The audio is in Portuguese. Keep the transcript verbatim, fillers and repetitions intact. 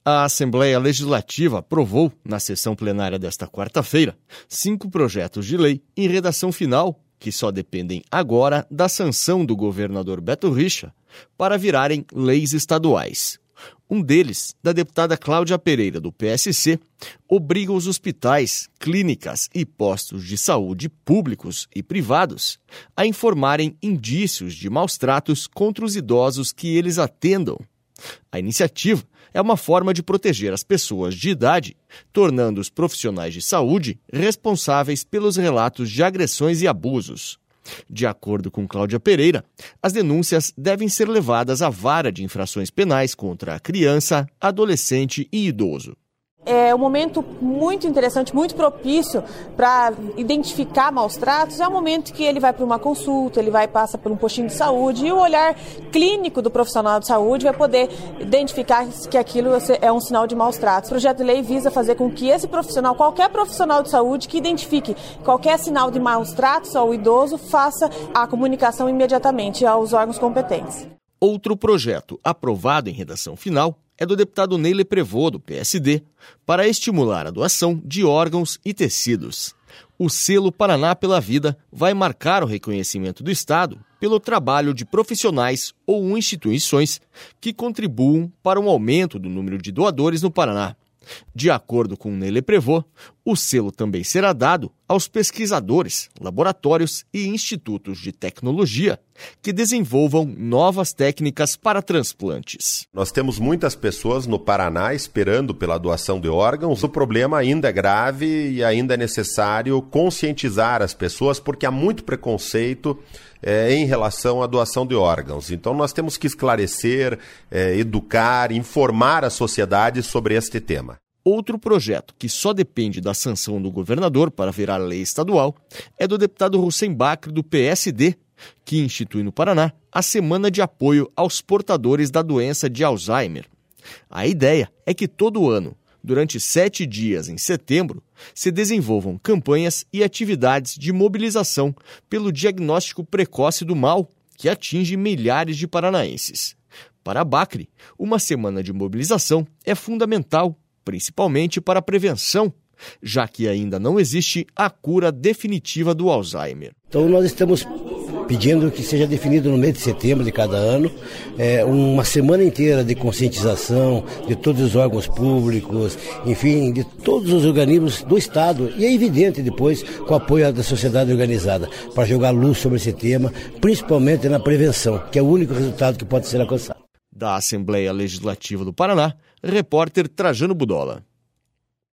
A Assembleia Legislativa aprovou, na sessão plenária desta quarta-feira, cinco projetos de lei em redação final que só dependem agora da sanção do governador Beto Richa para virarem leis estaduais. Um deles, da deputada Cláudia Pereira, do P S C, obriga os hospitais, clínicas e postos de saúde públicos e privados a informarem indícios de maus-tratos contra os idosos que eles atendam. A iniciativa é uma forma de proteger as pessoas de idade, tornando os profissionais de saúde responsáveis pelos relatos de agressões e abusos. De acordo com Cláudia Pereira, as denúncias devem ser levadas à vara de infrações penais contra a criança, adolescente e idoso. É um momento muito interessante, muito propício para identificar maus tratos. É o momento que ele vai para uma consulta, ele vai passar por um postinho de saúde e o olhar clínico do profissional de saúde vai poder identificar que aquilo é um sinal de maus tratos. O projeto de lei visa fazer com que esse profissional, qualquer profissional de saúde que identifique qualquer sinal de maus tratos ao idoso, faça a comunicação imediatamente aos órgãos competentes. Outro projeto aprovado em redação final é do deputado Ney Leprevô, do P S D, para estimular a doação de órgãos e tecidos. O selo Paraná pela Vida vai marcar o reconhecimento do Estado pelo trabalho de profissionais ou instituições que contribuam para um aumento do número de doadores no Paraná. De acordo com Ney Leprevô, o selo também será dado aos pesquisadores, laboratórios e institutos de tecnologia que desenvolvam novas técnicas para transplantes. Nós temos muitas pessoas no Paraná esperando pela doação de órgãos. O problema ainda é grave e ainda é necessário conscientizar as pessoas porque há muito preconceito É, em relação à doação de órgãos. Então nós temos que esclarecer, é, educar, informar a sociedade sobre este tema. Outro projeto que só depende da sanção do governador para virar lei estadual é do deputado Hussein Bacri, do P S D, que institui no Paraná a Semana de Apoio aos Portadores da Doença de Alzheimer. A ideia é que todo ano, durante sete dias em setembro, se desenvolvam campanhas e atividades de mobilização pelo diagnóstico precoce do mal, que atinge milhares de paranaenses. Para Bacri, uma semana de mobilização é fundamental, principalmente para a prevenção, já que ainda não existe a cura definitiva do Alzheimer. Então nós estamos pedindo que seja definido no mês de setembro de cada ano é, uma semana inteira de conscientização de todos os órgãos públicos, enfim, de todos os organismos do Estado, e é evidente depois com o apoio da sociedade organizada, para jogar luz sobre esse tema, principalmente na prevenção, que é o único resultado que pode ser alcançado. Da Assembleia Legislativa do Paraná, repórter Trajano Budola.